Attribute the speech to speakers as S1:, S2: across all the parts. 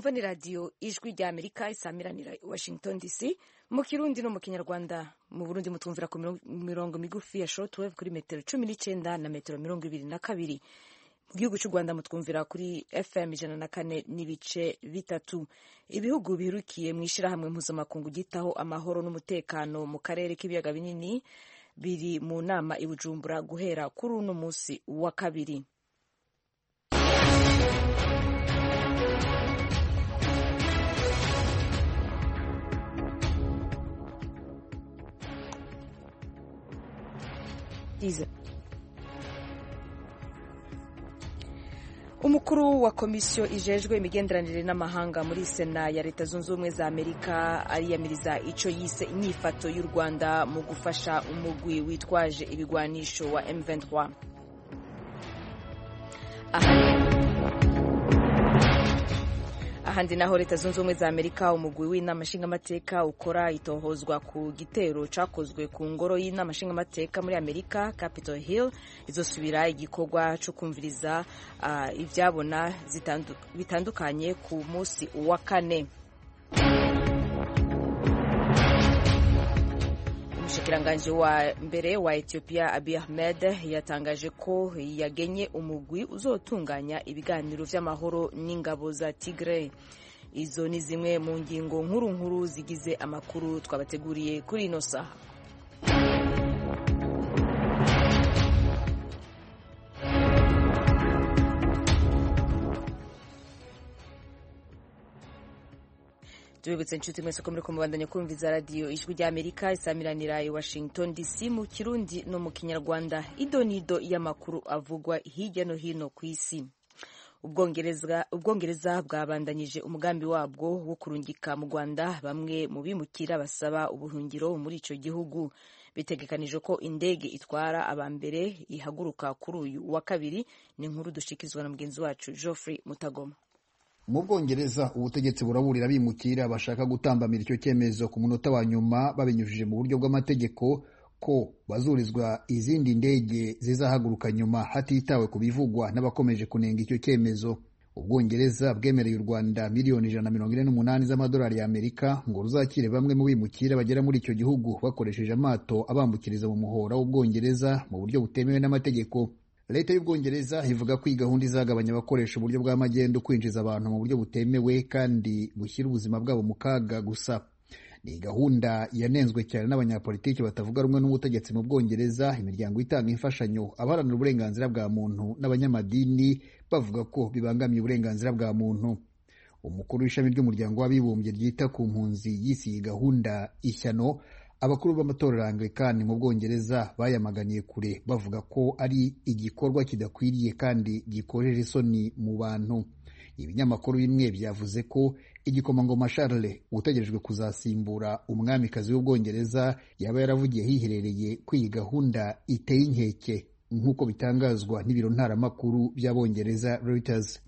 S1: mwumva ni radiyo ijwi rya amerika isamiranira washington dc mu kirundi no mu kinyarwanda. mu burundi mutumvira ku mirongo migufi ya shortwave kuri metero 19 na metero 22. mu gihugu cy'u rwanda mutwumvira kuri fm 104 n'ibice bitatu. ibihugu biherukiye mu ishyirahamwe mpuzamakungu gitaho amahoro n'umutekano mu karere k'ibiyaga binini biri mu nama i Bujumbura guhera kuri uno munsi wa kabiri. Umukuru wa komisiyo ijejwe imigenderanire n'amahanga muri Sena ya Leta Zunze Ubumwe za Amerika ariyamiriza ico yise inyifato y'u Rwanda mu gufasha umugwi witwaje ibigwanisho wa M23. Ahandi naho Leta Zunze Ubumwe za Amerika umugwi w'inama nshingamateka ukora itohozwa ku gitero cakozwe ku ngoro y'inama nshingamateka muri Amerika Capitol Hill izosubira igikorwa cyo kumviriza ivyabona bitandukanye ku munsi wa kane. Umushikiranganji wa mbere wa Ethiopia Abiy Ahmed yatangaje ko yagenye umugwi uzotunganya ibiganiro vy'amahoro n'ingabo za Tigray. Izo ni zimwe mu ngingo nkuru zigize amakuru twabateguriye kuri ino saha. Tubibutse inshuti mwese ko muri kumubandanya kumviza radio ijwi rya Amerika isamiranira i Washington DC mu kirundi no mu kinyarwanda. Idonido y'amakuru avugwa hirya no hino ku isi. Ubwongereza bwabandanyije umugambi wabwo wo kurungika mu Rwanda bamwe mu bimukira basaba ubuhungiro muri ico gihugu. Bitegekanije ko indege itwara abambere ihaguruka kuri uyu wa kabiri. Ni inkuru dushikizwa na mugenzi wacu Geoffrey Mutagoma.
S2: Mu Bwongereza ubutegetsi buraburira bimukira bashaka gutambamira icyo cyemezo ku munota wa nyuma babinyujije mu buryo bw'amategeko ko bazurizwa izindi ndege zizahaguruka nyuma hatitawe ku bivugwa n'abakomeje kunenga icyo cyemezo. Ubwongereza bwemereye u Rwanda miliyoni 148 z'amadolari ya Amerika ngo ruzakire bamwe mu bimukira bagera muri icyo gihugu bakoresheje amato abambukiriza mu muhora w'Ubwongereza mu buryo butemewe n'amategeko. Leta y'Ubwongereza ivuga ko iyi gahunda izagabanya abakoresha uburyo bw'amagendo kwinjiza abantu mu buryo butemewe kandi bushyira ubuzima bwabo mu kaga gusa. Ni gahunda yanenzwe cyane n'abanyapolitiki batavuga rumwe n'ubutegetsi mu Bwongereza, imiryango itanga imfashanyo, abaharanira uburenganzira bwa muntu n'abanyamadini bavuga ko bibangamiye uburenganzira bwa muntu. Umukuru w'ishami ry'umuryango w'abibumbye ryita ku mpunzi yise iyi gahunda ishyano. Abakuru b'amatorero Anglikani mu Bwongereza bayamaganiye kure bavuga ko ari igikorwa kidakwiriye kandi gikojeje isoni mu bantu. Ibinyamakuru bimwe byavuze ko igikomangoma Charles utegerejwe kuzasimbura umwamikazi w'Ubwongereza yaba yaravugiye hiherereye ko iyi gahunda iteye inkeke nk'uko bitangazwa n'ibiro ntaramakuru by'Abongereza Reuters.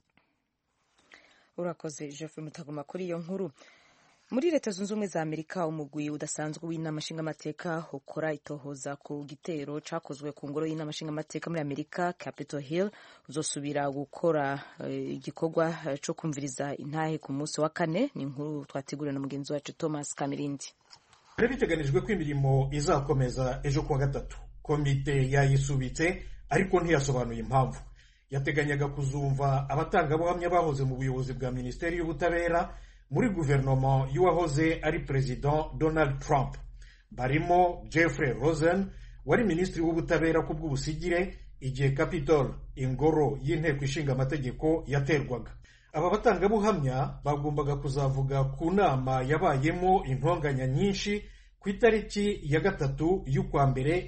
S1: Urakoze Geoffrey Mutagoma kuri iyo nkuru. Muri Leta Zunze Ubumwe za Amerika umugwi udasanzwe w'inama nshingamateka ukora itohoza ku gitero cakozwe ku ngoro y'inama nshingamateka muri Amerika Capitol Hill uzosubira gukora igikorwa cyo kumviriza intahe ku munsi wa kane. Ni inkuru twateguriwe na mugenzi wacu Thomas Kamirindi.
S3: Biteganijwe ko imirimo izakomeza ejo kuwa gatatu. Komite yayisubitse ariko ntiyasobanuye impamvu. Yateganyaga kuzumva abatangabuhamya bahoze mu buyobozi bwa Minisiteri y'Ubutabera muri guverinoma y'uwahoze ari President Donald Trump. Barimo Jeffrey Rosen wari minisitiri w'ubutabera ku bw'ubusigire igihe Capitol, ingoro y'inteko ishinga amategeko, yaterwaga. Aba batangabuhamya bagombaga kuzavuga ku nama yabayemo intonganya nyinshi ku itariki ya 3 y'ukwa mbere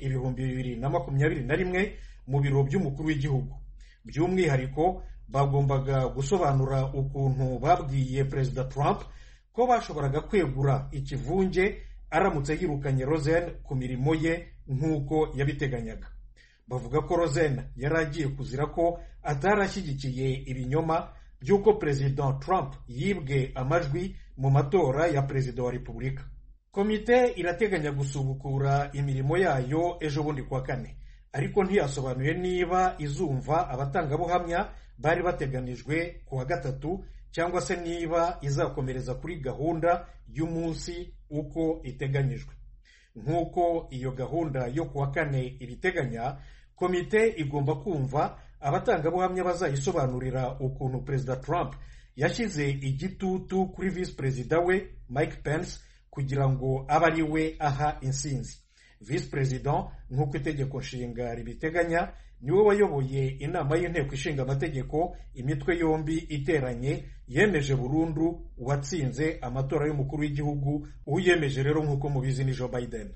S3: 2021 mu biro by'umukuru w'igihugu. By'umwihariko bagombaga gusobanura ukuntu babwiye Perezida Trump ko bashoboraga kwegura ikivunge aramutse yirukanye Rosen ku mirimo ye nk'uko yabiteganyaga. Bavuga ko Rosen yari agiye kuzira ko atarashyigikiye ibinyoma by'uko Perezida Trump yibwe amajwi mu matora ya Perezida wa Repubulika. Komite irateganya gusubukura imirimo yayo ejo bundi kwa kane, ariko ntiyasobanuye niba izumva abatangabuhamya bari bateganijwe kuwa gatatu cyangwa se niba izakomereza kuri gahunda y'umunsi uko iteganyijwe. Nk'uko iyo gahunda yo kuwa kane ibiteganya, komite igomba kumva abatangabuhamya bazayisobanurira ukuntu Perezida Trump yashyize igitutu kuri visi perezida we Mike Pence kugira ngo abe ari we aha insinzi. Visi perezida nk'uko itegeko nshinga ribiteganya niwe wayoboye inama y'inteko ishinga amategeko imitwe yombi iteranye yemeje burundu uwatsinze amatora y'umukuru w'igihugu. Uyemeje rero nk'uko mubizi ni Joe Biden.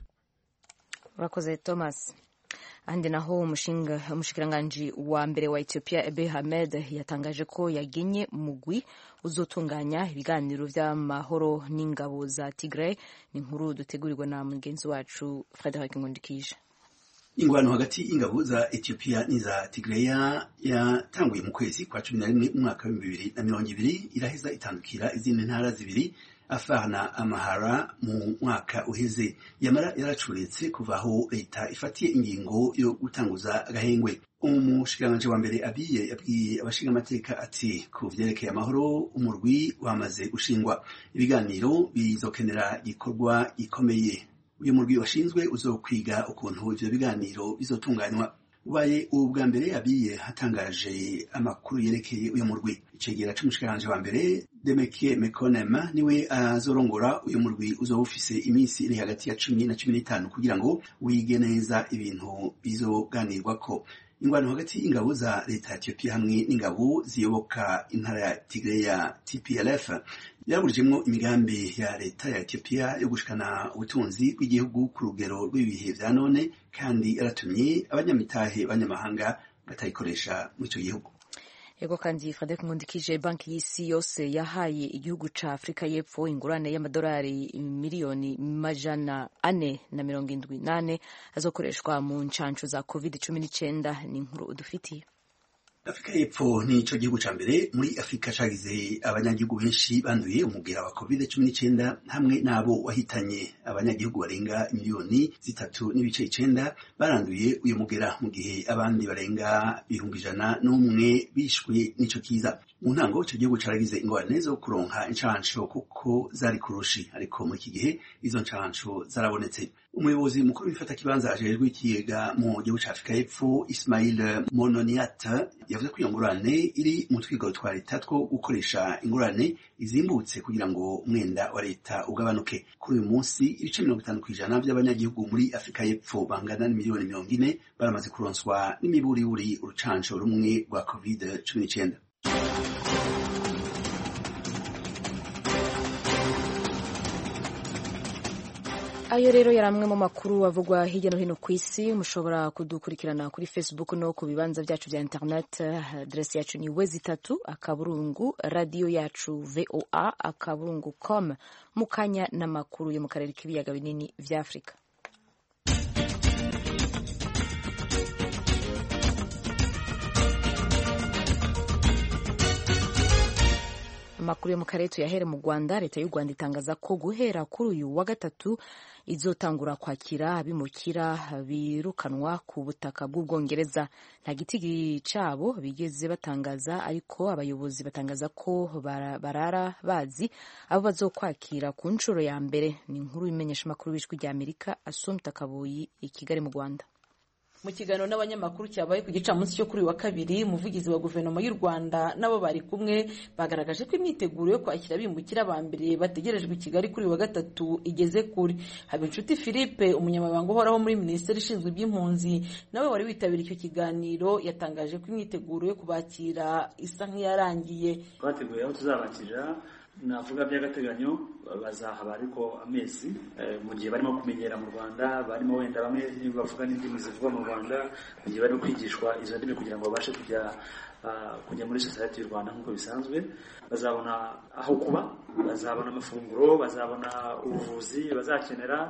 S1: Urakoze Thomas. Ahandi naho umushikiranganji wa mbere wa Ethiopia Abiy Ahmed yatangaje ko yagenye umugwi uzotunganya ibiganiro vy'amahoro n'ingabo za Tigray. Ni inkuru dutegurirwa na mugenzi wacu Frederick Ngundikije.
S4: Ingwano hagati y'ingabo za Ethiopia n'iza Tigray yatanguye mu kwezi kwa 11 mu mwaka wa 2020 iraheza itandukira izindi ntara zibiri Afar na Amhara mu mwaka uheze. Yamara yaracuretse kuvaho leta ifatiye ingingo yo gutanguza agahengwe. Umushikiranganji wa mbere Abiy yabwiye abashinga amateka ati ku vyerekeye amahoro umurwi wamaze gushingwa, ibiganiro bizokenera gikorwa gikomeye. Uyu murwi washinzwe uzokwiga ukuntu ivyo biganiro bizotunganywa. Ubaye ubwa mbere Abiy hatangaje amakuru yerekeye uyu murwi. Icegera c'umushikiranganji wa mbere Demeke Mekonnen niwe azorongora uyu murwi uzoba ufise iminsi iri hagati ya 10 na 15 kugira ngo wige neza ibintu bizoganirwako. Ingwano hagati y'ingabo za leta ya Ethiopia hamwe n'ingabo ziyoboka intara ya Tigray ya TPLF yaburijemwo imigambi ya leta ya Ethiopia yo gushikana ubutunzi bw'igihugu ku rugero rw'ibihe vya none, kandi yaratumye abanyamitahe banyamahanga batayikoresha mu ico gihugu.
S1: Ego kandi Frederick Ngundikije, banki y'isi yose yahaye igihugu ca Afrika y'Epfo ingurane y'amadolari miliyoni 478 azokoreshwa mu ncanco za COVID-19. Ni inkuru udufitiye.
S4: Afrika y'Epfo ni ico gihugu ca mbere muri Afrika cagize abanyagihugu benshi banduye umugera wa COVID-19 hamwe nabo wahitanye abanyagihugu barenga miliyoni 3.9 baranduye uyu mugera, mu gihe abandi barenga 101 bishwe n'ico kiza. Mu ntango ico gihugu caragize ingorane zo kuronka incanco kuko zari kurushi, ariko muri iki gihe izo ncanco zarabonetse. Umuyobozi mukuru w'ifata kibanza ajejwe ikigega mu gihugu ca Afrika y'Epfo Ismail Mononiat yavuze ko iyo ngurane iri mu twigoro twa leta two gukoresha ingurane izimbutse kugira ngo umwenda wa leta ugabanuke. Kuri uyu munsi ibice 50% by'abanyagihugu muri Afrika y'Epfo bangana n'imiliyoni 40 baramaze kuronswa n'imiburiburi urucanco rumwe rwa COVID-19.
S1: Ayo rero yaramwe mu makuru avugwa hirya no hino ku isi. Mushobora kudukurikirana kuri Facebook no ku bibanza byacu bya internet. Adresse yacu ni wezi3 radio yacu voa.com. Mukanya n'amakuru yo mu karere k'ibiyaga binini vya Afrika. Amakuru yo mu karere tuyahere mu Rwanda. Leta y'u Rwanda itangaza ko guhera kuri uyu wa gatatu izotangura kwakira abimukira birukanwa ku butaka bw'Ubwongereza. Nta gitigi cabo bigeze batangaza, ariko abayobozi batangaza ko barara bazi abo bazokwakira ku nshuro ya mbere. Ni inkuru imenyesha amakuru b'ijwi rya Amerika Assumpta Kaboyi i Kigali mu Rwanda.
S5: Mu kiganiro n'abanyamakuru cyabaye ku gicamunsi cyo kuri wa kabiri, umuvugizi wa guverinoma y'u Rwanda nabo bari kumwe bagaragaje ko imyiteguro yo kwakira abimukira ba mbere bategerejwe i Kigali kuri wa gatatu igeze kuri. Habinshuti Philippe, umunyamabanga uhoraho muri Minisiteri ishinzwe iby'impunzi, nawe wari witabiriye icyo kiganiro, yatangaje ko imyiteguro yo kubakira isa nk'iyarangiye.
S6: Twateguye aho tuzabakirira, navuga by'agateganyo bazahaba ariko amezi mu gihe barimo kumenyera mu Rwanda, barimo wenda bamwe bavuga n'indimi zivugwa mu Rwanda, mu gihe barimo kwigishwa izo ndimi kugira ngo babashe kujya muri society y'u Rwanda nk'uko bisanzwe. Bazabona aho kuba, bazabona amafunguro, bazabona ubuvuzi bazakenera,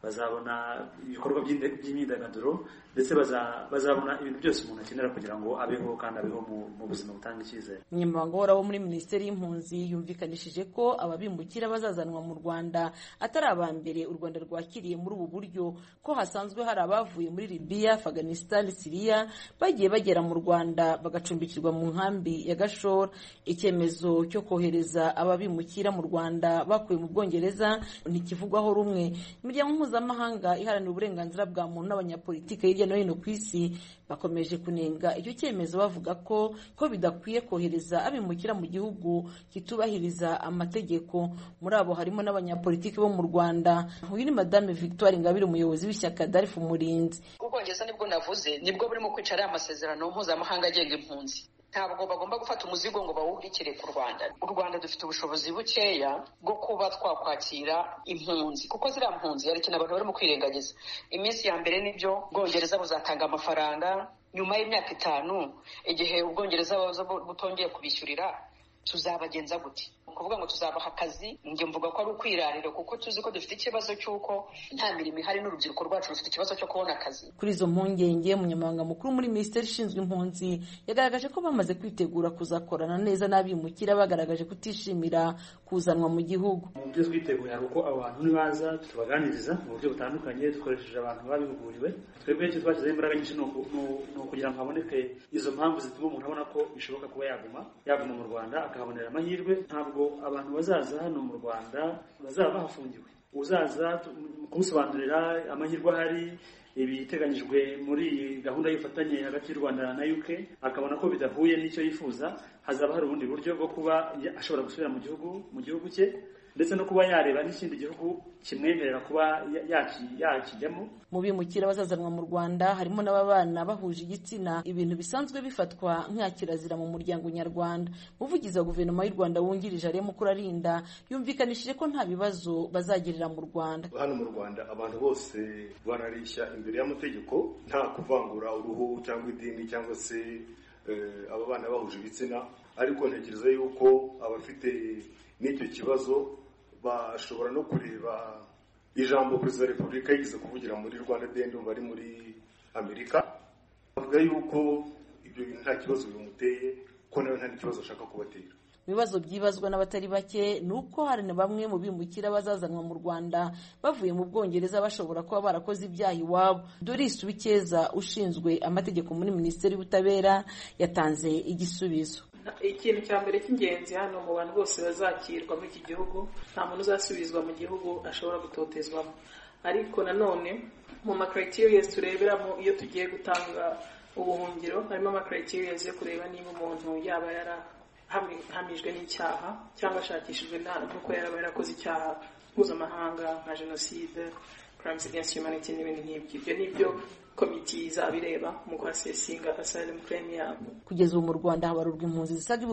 S6: bazabona ibikorwa by'imyidagaduro ndetse bazabona ibintu byose umuntu akenera kugira ngo abeho kandi abeho mu buzima butanga icyizere.
S5: Umunyamabanga uhoraho muri Minisiteri y'Impunzi yumvikanishije ko ababimukira bazazanwa mu Rwanda atari aba mbere u Rwanda rwakiriye muri ubu buryo, ko hasanzwe hari abavuye muri Libya, Afghanistan, Syria bagiye bagera mu Rwanda bagacumbikirwa mu nkambi ya Gashora. Icyemezo cyo kohereza ababimukira mu Rwanda bakuye mu Bwongereza ntikivugwaho rumwe. Imiryango mpuzamahanga iharanira uburenganzira bwa muntu n'abanyapolitike hirya no hino ku isi bakomeje kunenga icyo cyemezo bavuga ko bidakwiye kohereza abimukira mu gihugu kitubahiriza amategeko. Muri abo harimo n'abanyapolitiki bo mu Rwanda. Uyu ni Madame Victoire Ingabire, umuyobozi w'ishyaka Darif Umurinzi.
S7: Ubwongereza nibwo navuze nibwo burimo kwicara amasezerano mpuzamahanga agenga impunzi. Ntabwo bagomba gufata umuzigo ngo bawuhikire ku Rwanda. U Rwanda dufite ubushobozi bukeya bwo kuba twakwakira impunzi, kuko ziriya mpunzi hari ikintu abantu barimo kwirengagiza. Iminsi ya mbere nibyo Ubwongereza buzatanga amafaranga, nyuma y'imyaka 5 igihe Ubwongereza butongeye kubishyurira tuzabagenza gute? Kuvuga ngo tuzabaha akazi, njye mvuga ko ari ukwirarira, kuko tuzi ko dufite ikibazo cy'uko nta mirimo ihari n'urubyiruko rwacu rufite ikibazo cyo kubona akazi.
S5: Kuri izo mpungenge, umunyamabanga mukuru muri Minisiteri ishinzwe impunzi yagaragaje ko bamaze kwitegura kuzakorana neza n'abimukira, bagaragaje kutishimira kuzanwa mu gihugu.
S6: Mu byo twiteguye uko abantu nibaza tubaganiriza mu buryo butandukanye dukoresheje abantu babihuguriwe. Twebwe icyo twashyize imbaraga nyinshi no kugira ngo haboneke izo mpamvu zituma umuntu abona ko bishoboka kuba yaguma mu Rwanda akahabonera amahirwe. Ntabwo abantu bazaza hano mu Rwanda bazaba bahafungiwe. Uzaza kumusobanurira amahirwe ahari, ibiteganyijwe muri gahunda y'ubufatanye hagati y'u Rwanda na UK, akabona ko bidahuye n'icyo yifuza, hazaba hari ubundi buryo bwo kuba ashobora gusubira mu gihugu cye, ndetse no kuba yareba n'ikindi gihugu kimwemerera kuba yakijyamo.
S5: Mu bimukira bazazanwa mu Rwanda harimo n'ababana bahuje igitsina, ibintu bisanzwe bifatwa nka kirazira mu muryango nyarwanda. Umuvugizi wa guverinoma y'u Rwanda wungirije Alain Mukurarinda yumvikanishije ko nta bibazo bazagirira mu Rwanda.
S8: Hano mu Rwanda abantu bose barareshya imbere y'amategeko, nta kuvangura uruhu cyangwa idini cyangwa se ababana bahuje ibitsina, ariko ntekereza yuko abafite n'icyo kibazo bashobora no kureba ijambo Perezida wa Repubulika yigeze kuvugira muri Rwanda Day bari muri Amerika, avuga yuko ibyo bintu nta kibazo bimuteye, ko nawe nta kibazo ashaka kubatera.
S5: Ibibazo byibazwa n'abatari bake ni uko hari na bamwe mu bimukira bazazanwa mu Rwanda bavuye mu Bwongereza bashobora kuba barakoze ibyaha iwabo. Doris Wikeza ushinzwe amategeko muri Minisiteri y'Ubutabera yatanze igisubizo.
S9: Ikintu cya mbere cy'ingenzi hano mu bantu bose bazakirwa muri iki gihugu, nta muntu uzasubizwa mu gihugu ashobora gutotezwamo. Ariko nanone mu macriteria tureberamo iyo tugiye gutanga ubuhungiro, harimo amacriteria yo kureba niba umuntu yaba yarahamijwe n'icyaha cyangwa ashakishijwe nuko yaraba yarakoze icyaha mpuzamahanga nka jenoside, crimes against humanity n'ibindi nk'ibyo. Ibyo nibyo komite izabireba mu guasesinga asylum claim yabo.
S5: Kugeza ubu mu Rwanda habarurwa impunzi zisaga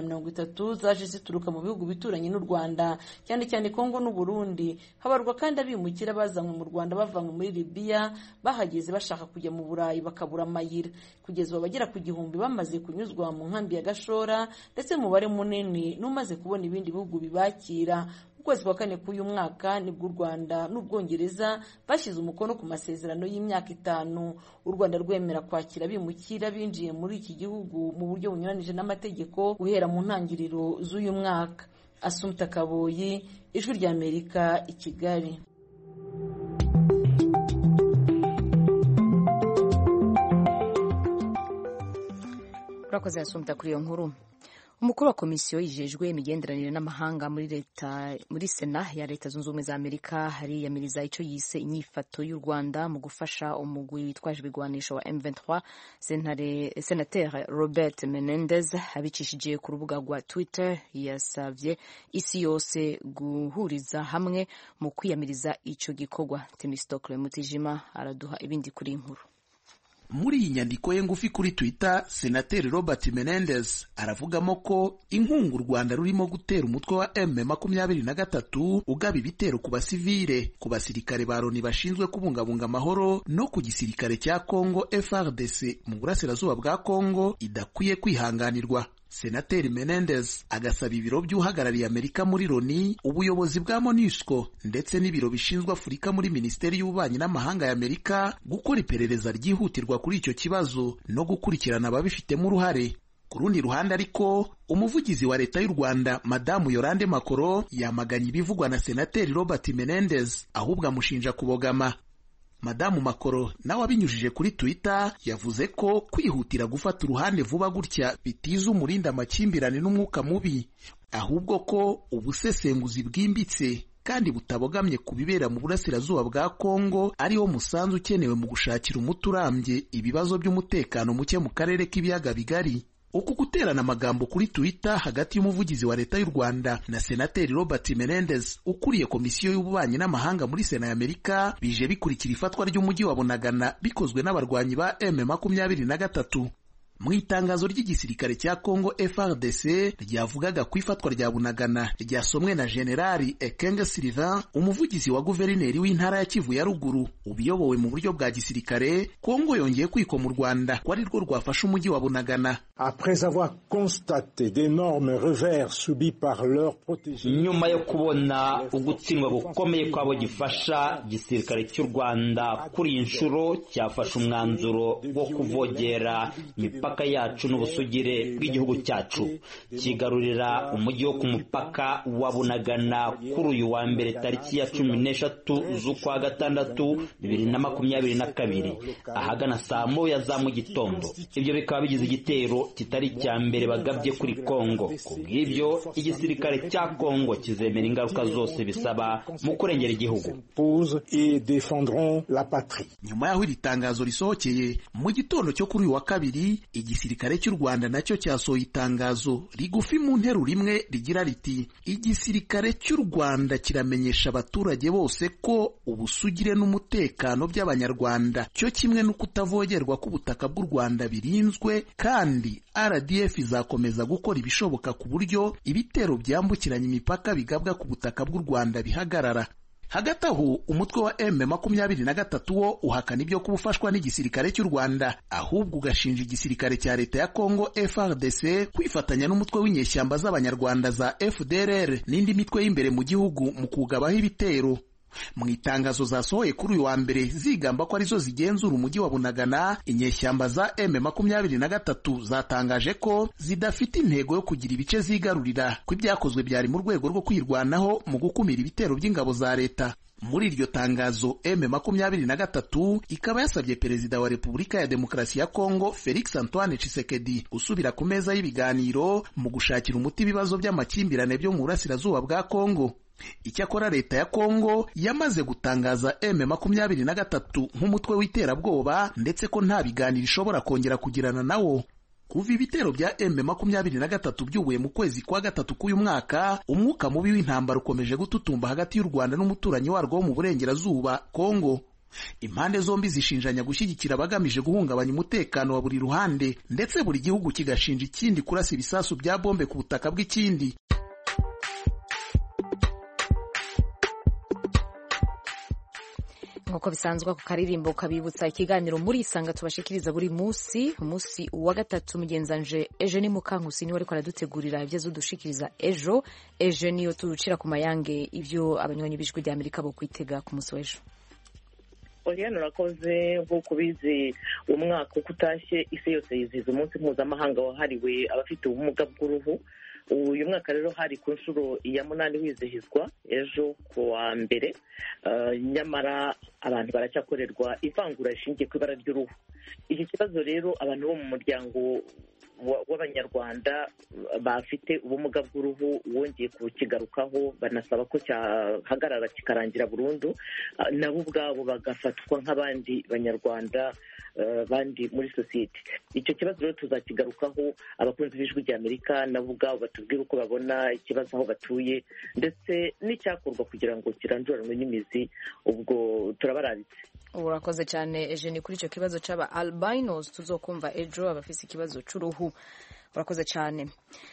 S5: 130 zaje zituruka mu bihugu bituranye n'u Rwanda, cyane cyane Kongo n'u Burundi. Habarurwa kandi abimukira bazanywe mu Rwanda bavanywe muri Libya, bahageze bashaka kujya mu Burayi bakabura amayira. Kugeza ubu bagera ku 1000 bamaze kunyuzwa mu nkambi ya Gashora, ndetse umubare munini n'umaze kubona ibindi bihugu bibakira. Kwezi kwa kane k'uyu mwaka nibwo u Rwanda n'Ubwongereza bashyize umukono ku masezerano y'imyaka 5 u Rwanda rwemera kwakira abimukira binjiye muri iki gihugu mu buryo bunyuranije n'amategeko guhera mu ntangiriro z'uyu mwaka. Assumpta Kaboyi, Ijwi ry'Amerika, i Kigali.
S1: Urakoze Assumpta kuri iyo nkuru. Umukuru wa komisiyo yijejwe imigenderanire n'amahanga muri Sena ya Leta Zunze Ubumwe za Amerika hariyamiriza icyo yise inyifato y'u Rwanda mu gufasha umugwi witwaje ibigwanisho wa M23. Senateri Robert Menendez abicishije ku rubuga rwa Twitter yasavye isi yose guhuriza hamwe mu kwiyamiriza icyo gikorwa. Temistokle Mutijima araduha ibindi kuri inkuru.
S10: Muri iyi nyandiko ye ngufi kuri Twitter, Senateri Robert Menendez aravugamo ko inkunga u Rwanda rurimo gutera umutwe wa M23 ugaba ibitero ku basivile, ku basirikare ba Loni bashinzwe kubungabunga amahoro no ku gisirikare cya Kongo FARDC mu burasirazuba bwa Kongo idakwiye kwihanganirwa. Senateri Menendez agasaba ibiro by'uhagarariye Amerika muri Loni, ubuyobozi bwa MONUSCO ndetse n'ibiro bishinzwe Afurika muri Minisiteri y'Ububanyi n'Amahanga ya Amerika gukora iperereza ryihutirwa kuri icyo kibazo no gukurikirana ababifitemo uruhare. Ku rundi ruhande ariko, umuvugizi wa leta y'u Rwanda Madamu Yolande Makoro yamaganye ibivugwa na Senateri Robert Menendez, ahubwo amushinja kubogama. Madamu Makoro nawe abinyujije kuri Twitter yavuze ko kwihutira gufata uruhande vuba gutya bitiza umurinda amakimbirane n'umwuka mubi, ahubwo ko ubusesenguzi bwimbitse kandi butabogamye ku bibera mu burasirazuba bwa Kongo ariwo musanzu ukenewe mu gushakira umuti urambye ibibazo by'umutekano muke mu karere k'ibiyaga bigari. Uku guterana amagambo kuri Twitter hagati y'umuvugizi wa leta y'u Rwanda na Senateri Robert Menendez ukuriye komisiyo y'ububanyi n'amahanga muri Sena y'Amerika bije bikurikira ifatwa ry'umujyi wa Bunagana bikozwe n'abarwanyi ba M23. Mu itangazo ry'igisirikare cya Kongo FARDC ryavugaga ku ifatwa rya Bunagana ryasomwe na Generali Ekenge Sylvain, umuvugizi wa guverineri w'intara ya Kivu ya ruguru ubiyobowe mu buryo bwa gisirikare. Kongo yongeye kwikoma u Rwanda ko ari rwo rwafashe umujyi wa Bunagana.
S11: Après avoir constaté d'énormes revers subis par leurs protégés, nyuma yo kubona ugutsindwa gukomeye kwabo gifasha gisirikare cy'u Rwanda kuri iyi nshuro cyafashe umwanzuro wo kuvogera imipaka yacu n'ubusugire bw'igihugu cyacu, kigarurira umujyi wo ku mupaka wa Bunagana kuri uyu wa mbere tariki ya 13 z'ukwa gatandatu 2022 ahagana saa moya za mu gitondo. Ibyo bikaba bigize igitero kitari cya mbere bagabye kuri Kongo. Kubw'ibyo igisirikare cya Kongo kizemera ingaruka zose bisaba mu kurengera igihugu.
S10: Nyuma y'aho iri tangazo risohokeye mu gitondo cyo kuri uyu wa kabiri, igisirikare cy'u Rwanda nacyo cyasohoye itangazo rigufi mu nteruro imwe rigira riti: igisirikare cy'u Rwanda kiramenyesha abaturage bose ko ubusugire n'umutekano by'abanyarwanda cyo kimwe no kutavogerwa k'ubutaka bw'u Rwanda birinzwe, kandi RDF izakomeza gukora ibishoboka ku buryo ibitero byambukiranya imipaka bigabwa ku butaka bw'u Rwanda bihagarara. Hagati aho umutwe wa M23 wo uhakana ibyo kubufashwa n'igisirikare cy'u Rwanda, ahubwo ugashinja igisirikare cya leta ya Kongo FARDC kwifatanya n'umutwe w'inyeshyamba z'abanyarwanda za FDLR n'indi mitwe y'imbere mu gihugu mu kugabaho ibitero. Mu itangazo zasohoye kuri uyu wa mbere zigamba ko arizo zigenzura umujyi wa Bunagana, inyeshyamba za M23 zatangaje ko zidafite intego yo kugira ibice zigarurira, ko ibyakozwe byari mu rwego rwo kwirwanaho mu gukumira ibitero by'ingabo za leta. Muri iryo tangazo M23 ikaba yasabye Perezida wa Repubulika ya Demokarasi ya Kongo Felix Antoine Tshisekedi gusubira ku meza y'ibiganiro mu gushakira umuti ibibazo by'amakimbirane byo mu burasirazuba bwa Kongo. Icyakora leta ya Kongo yamaze gutangaza M23 nk'umutwe w'iterabwoba ndetse ko nta biganiro ishobora kongera kugirana nawo. Kuva ibitero bya M23 byubuye mu kwezi kwa gatatu k'uyu mwaka, umwuka mubi w'intambara ukomeje gututumba hagati y'u Rwanda n'umuturanyi warwo wo mu burengerazuba Kongo. Impande zombi zishinjanya gushyigikira abagamije guhungabanya umutekano wa buri ruhande, ndetse buri gihugu kigashinja ikindi kurasa ibisasu bya bombe ku butaka bw'ikindi.
S1: Nk'uko bisanzwe ku karirimbo kabibutsa ikiganiro muri Isanga tubashikiriza buri munsi wa gatatu. Mugenzanje Eugenie Mukankusi niwe ariko aradutegurira ibyo azodushikiriza ejo. Niyo turucira ku mayange ibyo abanywanyi b'ijwi rya Amerika bo kwitega ku munsi w'ejo.
S12: Oriane, urakoze. Nk'uko bizi umwaka uko utashye isi yose yizihiza umunsi mpuzamahanga wahariwe abafite ubumuga bw'uruhu. Uyu mwaka rero hari ku nshuro ya 8 wizihizwa ejo ku wa mbere, nyamara abantu baracyakorerwa ivangura rishingiye ku ibara ry'uruhu. Iki kibazo rero abantu bo mu muryango w'abanyarwanda bafite ubumuga bw'uruhu wongeye kukigarukaho, banasaba ko cyahagarara kikarangira burundu, nabo ubwabo bagafatwa nk'abandi banyarwanda bandi muri sosiyete. Icyo kibazo rero tuzakigarukaho, abakunzi b'ijwi rya Amerika nabo ubwabo batubwira uko babona ikibazo aho batuye ndetse n'icyakorwa kugira ngo kiranduranwe n'imizi. Ubwo turabararitse.
S1: Urakoze cyane Eugenie kuri icyo kibazo cy'aba albinos tuzokumva ejo abafise ikibazo cy'uruhu. Urakoze cyane.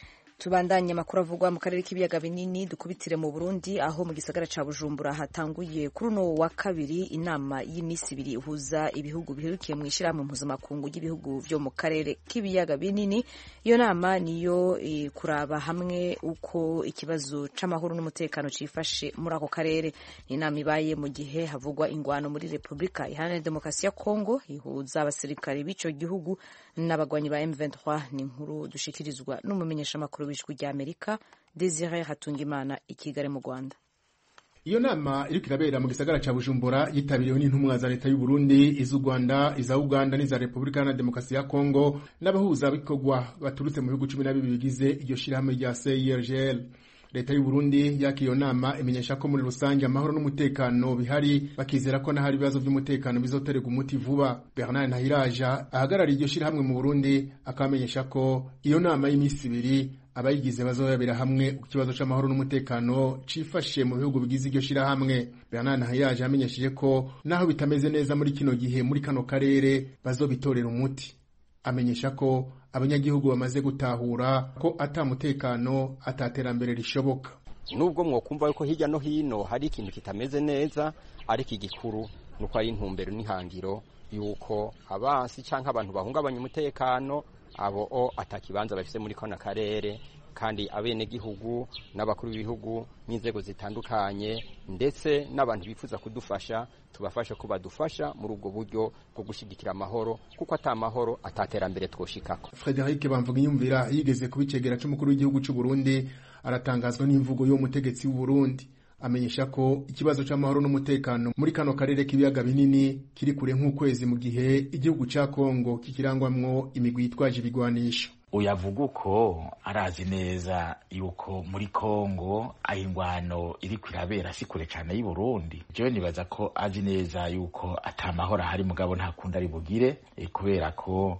S1: Tubandanye amakuru avugwa mu karere k'ibiyaga binini, dukubitire mu Burundi aho mu gisagara ca Bujumbura hatanguye kuri uno wa kabiri inama y'imisi ibiri ihuza ibihugu biherukiye mu ishirahamwe mpuzamakungu y'ibihugu vyo mu karere k'ibiyaga binini. Iyo nama niyo kuraba hamwe uko ikibazo c'amahoro n'umutekano cifashe muri ako karere. Inama ibaye mu gihe havugwa ingwano muri Republika Iharanira Demokarasi ya Kongo ihuza abasirikare b'ico gihugu n'abagwanyi ba M23. Ni inkuru dushikirizwa n'umumenyeshamakuru w'ijwi ry'Amerika Desire Hatungimana i Kigali mu Rwanda.
S13: Iyo nama iriko irabera mu gisagara ca Bujumbura yitabiriwe n'intumwa za leta y'u Burundi, iz'u Rwanda, iza Uganda n'iza Republika Iharanira Demokarasi ya Kongo n'abahuza bikorwa baturutse mu bihugu 12 bigize iryo shirahamwe rya CIRGL. Leta y'u Burundi yakiriye iyo nama imenyesha ko muri rusange amahoro n'umutekano bihari, bakizera ko n'ahari ibibazo by'umutekano bizoterega umuti vuba. Bernard Ntahiraja ahagarariye iryo shirahamwe mu Burundi akamenyesha ko iyo nama y'imisi ibiri abayigize bazoyabera hamwe ku kibazo c'amahoro n'umutekano cifashe mu bihugu bigize iryo shirahamwe. Bernard Ntahiraja amenyesheje ko naho bitameze neza muri kino gihe muri kano karere bazobitorera umuti. Amenyesha ko abanyagihugu bamaze gutahura ko atamutekano ataterambere rishoboka.
S14: Nubwo mwokumva yuko hirya no hino hari ikintu kitameze neza, ariko igikuru nuko ari intumbero n'ihangiro yuko abansi canke abantu bahungabanya umutekano abo atakibanza bafise muri kano karere, kandi abene gihugu n'abakuru b'ibihugu n'inzego zitandukanye ndetse n'abantu bifuza kudufasha tubafashe ko badufasha muri ubwo buryo bwo gushigikira amahoro, kuko atamahoro ataterambere twoshikako.
S13: Frederic Bamvuginyumvira yigeze kubicegera c'umukuru w'igihugu c'u Burundi aratangazwa n'imvugo yo mutegetsi w'u Burundi. Amenyesha ko ikibazo c'amahoro n'umutekano muri kano karere k'ibiyaga binini kiri kure nk'ukwezi mu gihe igihugu ca Kongo kikirangwamwo imigwi yitwaje ibigwanisho.
S15: Uyavuga uko arazi neza yuko muri Kongo ayingwano iri kwirabera si kure cyane y'u Burundi. Je nibaza ko azi neza yuko atamahoro hari mugabo ntakunda ari bugire, kubera ko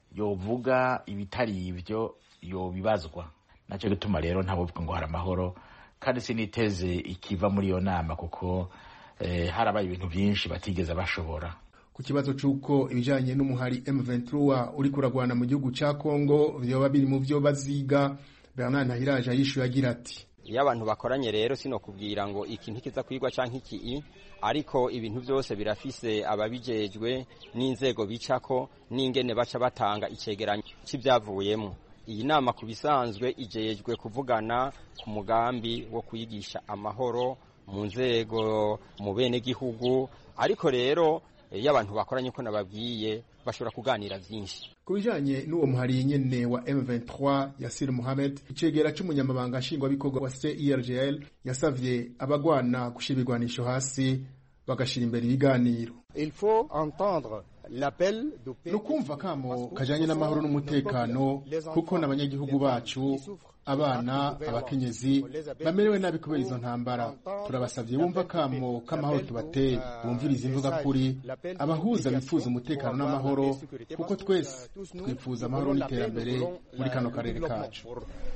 S15: yovuga ibitari ivyo yobibazwa. Naco gituma rero ntabovuga ngo hari amahoro, kandi siniteze ikiva muri iyo nama kuko harabaye ibintu byinshi batigeze bashobora.
S13: Ku kibazo c'uko ibijanye n'umuhari M23 uri kuragwana mu gihugu ca Kongo vyoba biri mu vyo baziga, Bernard Ntahiraja yishuye agira ati:
S14: iyo abantu bakoranye rero sino kubwira ngo iki ntikiza kwigwa canke iki, ariko ibintu byose birafise ababijejwe n'inzego bicako n'ingene baca batanga icegeranyo c'ivyavuyemo. Iyi nama kubisanzwe ijejwe kuvugana ku mugambi wo kuyigisha amahoro mu nzego mu bene gihugu, ariko rero iyo abantu bakoranye ko nababwiye bashobora kuganira byinshi.
S13: Kubijanye n'uwo muhari nyene wa M23 Yasir Mohamed, icegera c'umunyamabanga nshingwabikorwa wa CIRGL, yasavye abagwana gushira ibigwanisho hasi bagashira imbere ibiganiro.
S16: Il faut entendre l'appel de paix.
S13: Nukumva kamo kajanye n'amahoro n'umutekano, kuko n'abanyagihugu bacu, abana, abakenyezi bamerewe nabi kubera izo ntambara. Turabasavye bumva kamo k'amahoro tubateye, bumviriza imvuga kuri abahuza bifuza umutekano n'amahoro, kuko twese twifuza amahoro n'iterambere muri kano karere kacu.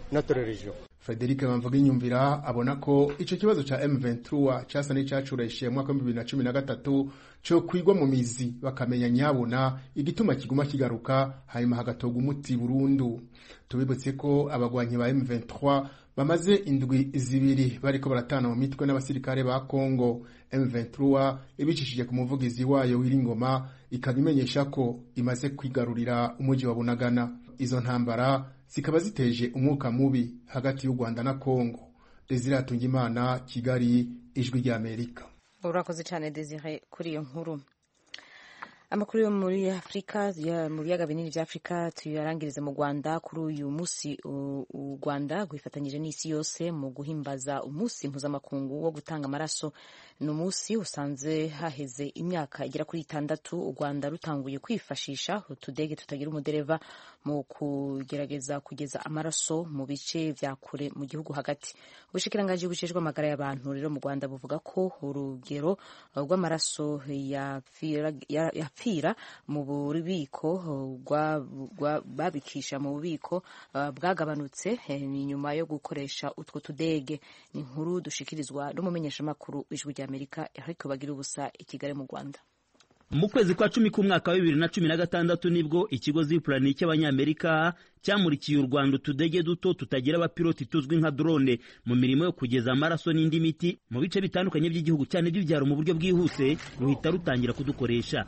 S13: Frederic Bamvuginyumvira abona ko ico kibazo ca M23 casa n'icacurayishiye mu mwaka wa 2013 cyo kwigwa mu mizi bakamenya nyabona igituma kiguma kigaruka, hanyuma hagatoga umuti burundu. Tubibutse ko abagwanyi ba M23 bamaze indwi zibiri bariko baratana mu mitwe n'abasirikare ba Kongo. M23 ibicishije ku muvugizi wayo w'Iringoma ikabimenyesha ko imaze kwigarurira umuji wa Bunagana. Izo ntambara zikaba ziteje umwuka mubi hagati y'u Rwanda na Kongo. Desire Hatungimana, Kigali, Ijwi ry'Amerika.
S1: Urakoze cyane Desire kuri iyo nkuru. Amakuru yo muri Afrika mu biyaga binini vya Afrika tuyarangirize mu Rwanda. Kuri uyu musi u Rwanda gwifatanyije n'isi yose mu guhimbaza umusi mpuzamakungu wo gutanga amaraso. No musi usanze haheze imyaka igera kuri 6 u Rwanda rutanguye kwifashisha utudege tutagira umudereva mu kugerageza kugeza amaraso mu bice vya kure mu gihugu hagati. Ubushikiranganji bujejwe amagara y'abantu rero mu Rwanda buvuga ko urugero rw'amaraso yapfira mu bubiko babikisha mu bubiko bwagabanutse ni nyuma yo gukoresha utwo tudege. Ni inkuru dushikirizwa n'umumenyeshamakuru w'Ijwi ry'Amerika ariko bagira ubusa i Kigali mu Rwanda.
S17: Mu kwezi kwa 10 k'umwaka wa 2016 nibwo ikigo Zipline cy'abanyamerika cyamurikiye u Rwanda utudege duto tutagira abapiloti tuzwi nka drone mu mirimo yo kugeza amaraso n'indi miti mu bice bitandukanye by'igihugu cyane by'ibyaro mu buryo bwihuse ruhita rutangira kudukoresha.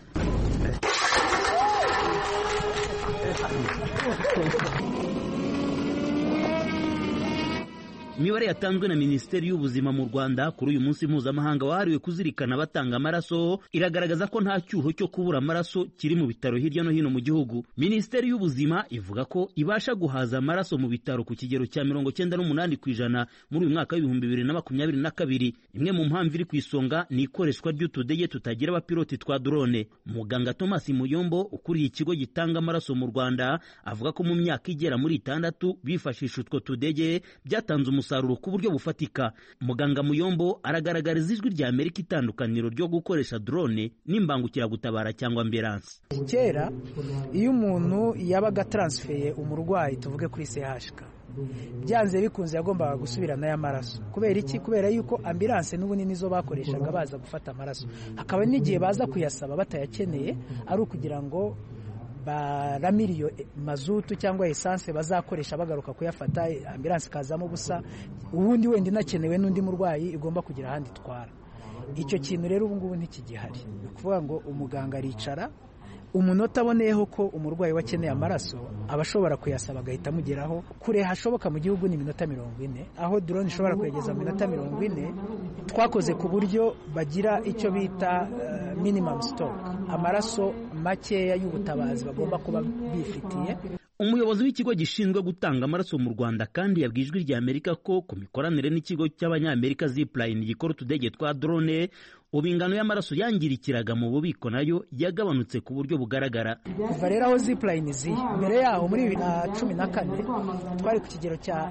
S17: Imibare yatanzwe na Minisiteri y'Ubuzima mu Rwanda kuri uyu munsi mpuzamahanga wahariwe kuzirikana abatanga amaraso iragaragaza ko nta cyuho cyo kubura amaraso kiri mu bitaro hirya no hino mu gihugu. Minisiteri y'Ubuzima ivuga ko ibasha guhaza amaraso mu bitaro ku kigero cya 98% muri uyu mwaka w'ibihumbi 2022. Imwe mu mpamvu iri ku isonga ni ikoreshwa ry'utudege tutagira abapiloti twa drone. Muganga Thomas Muyombo ukuriye ikigo gitanga amaraso mu Rwanda avuga ko mu myaka igera muri 6 bifashisha utwo tudege byatanze umusaruro ku buryo bufatika. Muganga Muyombo aragaragariza ijwi rya Amerika itandukaniro ryo gukoresha drone n'imbangukiragutabara cyangwa ambulance.
S18: Kera iyo umuntu yabaga transfeye umurwayi tuvuge kuri CHK byanze bikunze yagombaga gusubirana y'amaraso. Kubera iki? Kubera yuko ambulance n'ubuni nizo bakoreshaga baza gufata amaraso, hakaba n'igihe baza kuyasaba batayakeneye ari ukugira ngo baramiriyo mazutu cyangwa essence bazakoresha bagaruka kuyafata, ambulance kazamo busa ubundi wenda inakenewe n'undi murwayi igomba kugira ahandi twara. Icyo kintu rero ubu ngubu ntikigihari. Kuvuga ngo umuganga aricara umunota aboneyeho ko umurwayi wakeneye amaraso abashobora kuyasaba agahita amugeraho kure hashoboka mu gihugu ni minota 40, aho drone ishobora kwegeza minota 40. Twakoze ku buryo bagira icyo bita minimum stock, amaraso makeya y'ubutabazi bagomba kuba bifitiye.
S17: Umuyobozi w'ikigo gishinzwe gutanga amaraso mu Rwanda kandi yabwiye ijwi rya Amerika ko ku mikoranire n'ikigo cy'abanyamerika Zipline gikora utudege twa drone ubu ingano y'amaraso yangirikiraga mu bubiko nayo yagabanutse ku buryo bugaragara.
S18: Kuva rero aho Zipline mbere yaho muri 2014 twari ku kigero cya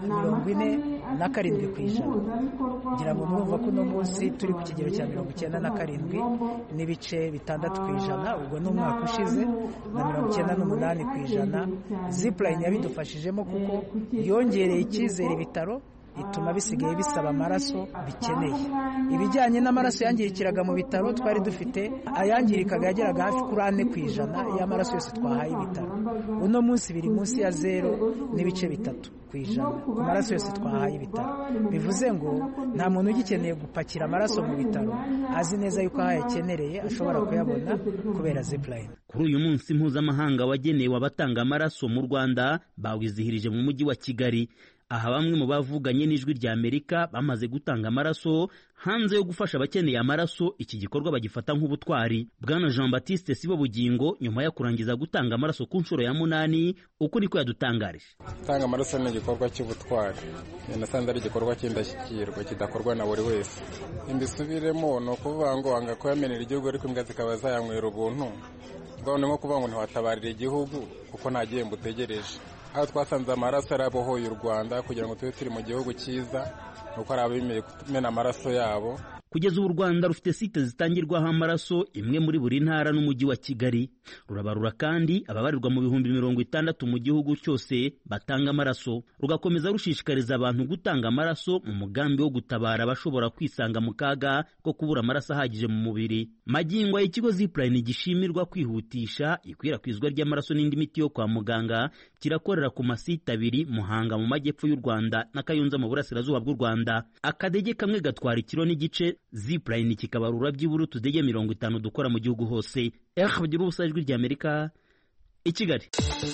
S18: 47%. Ngira ngo murumva ko no munsi turi ku kigero cya 97 n'ibice 6%, ubwo n'umwaka ushize na 98%. Zipline yabidufashijemo kuko yongereye icyizere ibitaro, ituma bisigaye bisaba amaraso bikeneye. Ibijyanye n'amaraso yangirikiraga mu bitaro twari dufite ayangirikaga yageraga hafi kuri 4% y'amaraso yose twahaye ibitaro. Uno munsi biri munsi ya 0.3% ku maraso yose twahaye ibitaro. Bivuze ngo nta muntu ugikeneye gupakira amaraso mu bitaro azi neza yuko ayakenereye ashobora kuyabona kubera Zipline.
S17: Kuri uyu munsi mpuzamahanga wagenewe abatanga amaraso mu Rwanda bawizihirije mu mujyi wa Kigali. Aha bamwe mu bavuganye n'ijwi rya Amerika bamaze gutanga amaraso hanze yo gufasha abakeneye amaraso. Iki gikorwa bagifata nk'ubutwari. Bwana Jean Baptiste Sibo Bugingo nyuma yo kurangiza gutanga amaraso ku nshuro ya 8 uko niko yadutangarije.
S19: Gutanga amaraso ni igikorwa cy'ubutwari, nasanze ari igikorwa cy'indashyikirwa kidakorwa na buri wese. Imbisubiremo no kuvuga ngo anga ko yamenera igihugu ariko imbwa zikaba zayanywera ubuntu. Ngo ni nko kuvuga ngo ntiwatabarira igihugu kuko nta gihembo utegereje. Aho twasanze amaraso arabohoye u Rwanda kugira ngo tube turi mu gihugu cyiza nuko ari abemeye kumena amaraso yabo.
S17: Kugeza ubu Rwanda rufite site zitangirwaho amaraso imwe muri buri ntara n'umujyi wa Kigali. Rurabarura kandi ababarirwa mu bihumbi 60 mu gihugu cyose batanga amaraso. Rugakomeza rushishikariza abantu gutanga amaraso mu mugambi wo gutabara abashobora kwisanga mu kaga ko kubura amaraso ahagije mu mubiri. Magingo y'ikigo Zipline gishimirwa kwihutisha ikwirakwizwa ry'amaraso n'indi miti yo kwa muganga kirakorera ku masite 2 Muhanga mu majyepfo y'u Rwanda na Kayonza mu burasirazuba bw'u Rwanda. Akadege kamwe gatwara ikiro n'igice, Zipline kikabarura by'iburu tudege 50 dukora mu gihugu hose. Bagira ubusa ijwi rya Amerika i Kigali.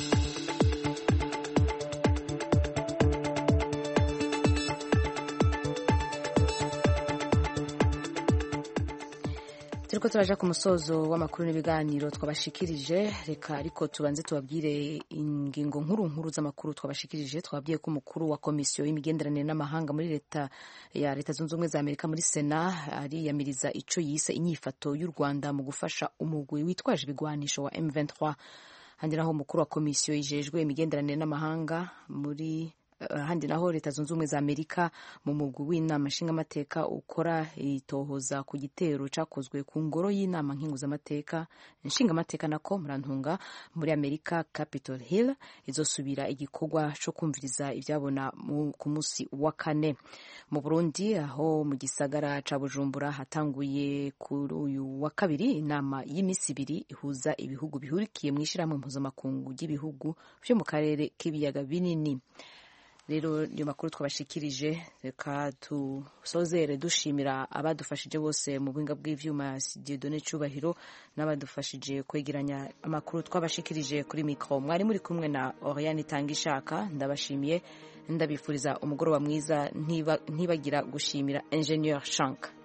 S1: Turiko turaja ku musozo w'amakuru n'ibiganiro twabashikirije. Reka ariko tubanze tubabwire ingingo nkuru z'amakuru twabashikirije. Twabwiye ko umukuru wa komisiyo y'imigenderanire n'amahanga muri leta zunze ubumwe za Amerika muri Sena ariyamiriza ico yise inyifato y'u Rwanda mu gufasha umugwi witwaje ibigwanisho wa M23. Handiraho umukuru wa komisiyo yijejwe imigenderanire n'amahanga muri ahandi naho leta zunze ubumwe za Amerika mu mugwi w'inama nshingamateka ukora itohoza ku gitero cakozwe ku ngoro y'inama nshingamateka nako murantunga muri Amerika Capitol Hill izosubira igikorwa co kumviriza ivyabona ku musi wa kane. Mu Burundi aho mu gisagara ca Bujumbura hatanguye kuri uyu wa kabiri inama y'imisi ibiri ihuza ibihugu bihurikiye mu ishirahamwe mpuzamakungu ry'ibihugu vyo mu karere k'ibiyaga binini. Rero niyo makuru twabashikirije, reka tusozere dushimira abadufashije bose mu buhinga bw'ivyuma, Dieudonné Cubahiro, n'abadufashije kwegeranya amakuru twabashikirije kuri mikro. Mwari muri kumwe na Oriane Tangishaka. Ndabashimiye, ndabifuriza umugoroba mwiza, ntibagira gushimira Ingenieur Shank.